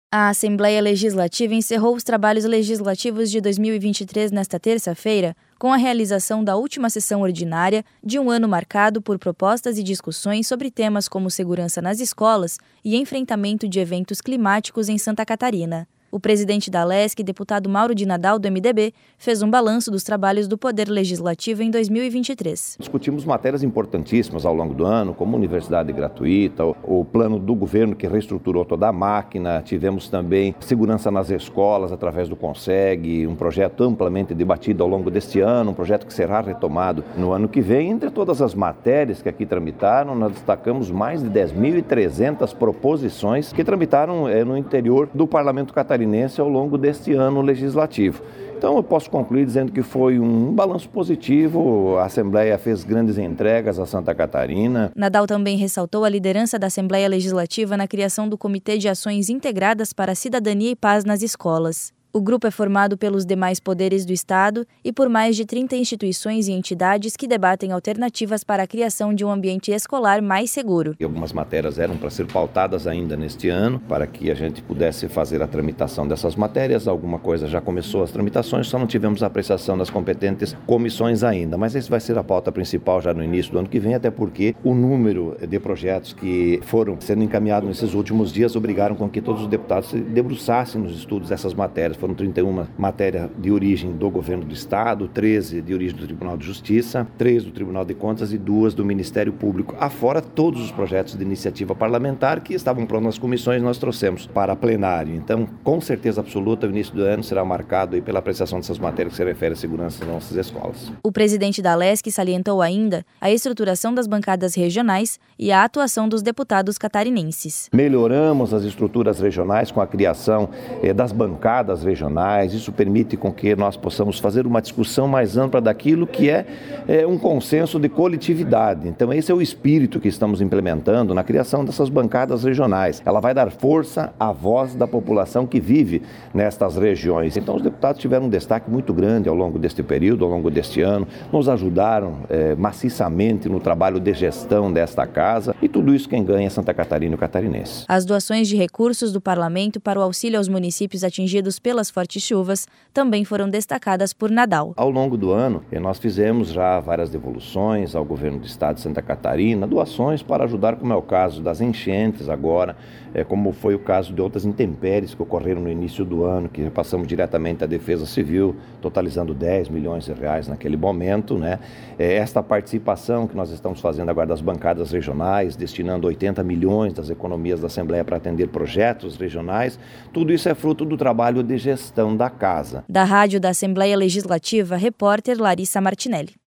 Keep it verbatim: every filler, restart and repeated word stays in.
A Assembleia Legislativa encerrou os trabalhos legislativos de dois mil e vinte e três nesta terça-feira, com a realização da última sessão ordinária de um ano marcado por propostas e discussões sobre temas como segurança nas escolas e enfrentamento de eventos climáticos em Santa Catarina. O presidente da Alesc, deputado Mauro de Nadal, do M D B, fez um balanço dos trabalhos do Poder Legislativo em dois mil e vinte e três. Discutimos matérias importantíssimas ao longo do ano, como universidade gratuita, o plano do governo que reestruturou toda a máquina, tivemos também segurança nas escolas através do Conseg, um projeto amplamente debatido ao longo deste ano, um projeto que será retomado no ano que vem. Entre todas as matérias que aqui tramitaram, nós destacamos mais de dez mil e trezentas proposições que tramitaram é, no interior do Parlamento Catarinense ao longo deste ano legislativo. Então eu posso concluir dizendo que foi um balanço positivo, a Assembleia fez grandes entregas a Santa Catarina. Nadal também ressaltou a liderança da Assembleia Legislativa na criação do Comitê de Ações Integradas para a Cidadania e Paz nas Escolas. O grupo é formado pelos demais poderes do Estado e por mais de trinta instituições e entidades que debatem alternativas para a criação de um ambiente escolar mais seguro. E algumas matérias eram para ser pautadas ainda neste ano, para que a gente pudesse fazer a tramitação dessas matérias. Alguma coisa já começou as tramitações, só não tivemos a apreciação das competentes comissões ainda. Mas esse vai ser a pauta principal já no início do ano que vem, até porque o número de projetos que foram sendo encaminhados nesses últimos dias obrigaram com que todos os deputados se debruçassem nos estudos dessas matérias. Foram trinta e uma matérias de origem do governo do Estado, treze de origem do Tribunal de Justiça, três do Tribunal de Contas e duas do Ministério Público. Afora todos os projetos de iniciativa parlamentar que estavam prontos nas comissões, nós trouxemos para plenário. Então, com certeza absoluta, o início do ano será marcado aí pela apreciação dessas matérias que se referem à segurança nas nossas escolas. O presidente da Alesc salientou ainda a estruturação das bancadas regionais e a atuação dos deputados catarinenses. Melhoramos as estruturas regionais com a criação eh, das bancadas regionais. Isso permite com que nós possamos fazer uma discussão mais ampla daquilo que é, é um consenso de coletividade. Então esse é o espírito que estamos implementando na criação dessas bancadas regionais. Ela vai dar força à voz da população que vive nestas regiões. Então os deputados tiveram um destaque muito grande ao longo deste período, ao longo deste ano, nos ajudaram é, maciçamente no trabalho de gestão desta casa e tudo isso quem ganha é Santa Catarina e o catarinense. As doações de recursos do parlamento para o auxílio aos municípios atingidos pelas fortes chuvas também foram destacadas por Nadal. Ao longo do ano, nós fizemos já várias devoluções ao governo do estado de Santa Catarina, doações para ajudar, como é o caso das enchentes agora, é, como foi o caso de outras intempéries que ocorreram no início do ano, que repassamos diretamente à Defesa Civil, totalizando dez milhões de reais naquele momento, né? É, esta participação que nós estamos fazendo agora das bancadas regionais, destinando oitenta milhões das economias da Assembleia para atender projetos regionais, tudo isso é fruto do trabalho de gestão da casa. Da Rádio da Assembleia Legislativa, repórter Larissa Martinelli.